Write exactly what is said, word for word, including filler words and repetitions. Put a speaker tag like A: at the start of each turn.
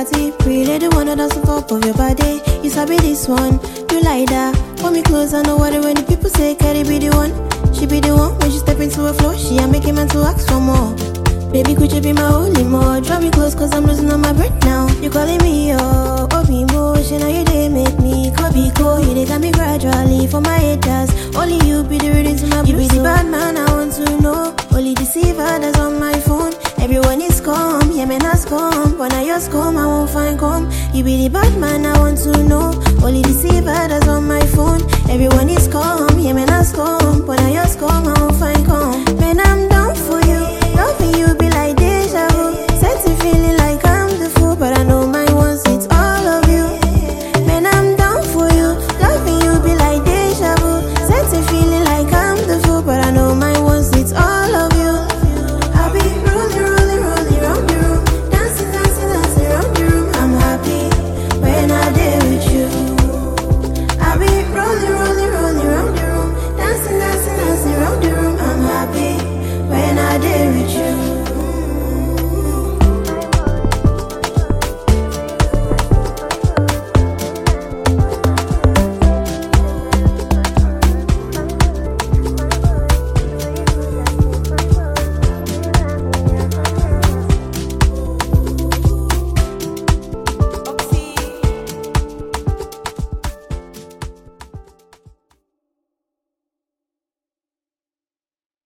A: party. Really the one that's on top of your body. You sabi this one, you like that. Hold me close, I know what it when the people say Cardi be the one. She be the one when she step into a flow. She a make a man to ask for more. Baby, could you be my only more? Draw me close cause I'm losing all my breath now. You calling me up, oh be emotional. You they make me could be cool. You they got me gradually for my haters. Only you be the reading to my blues. You be the bad man I want to know. Only deceiver that's on my phone. Everyone is calm, yeah man has come. When I just come, I won't find calm. You be the bad man I want to know. Only deceiver that's on my phone. Everyone is calm, yeah man has come.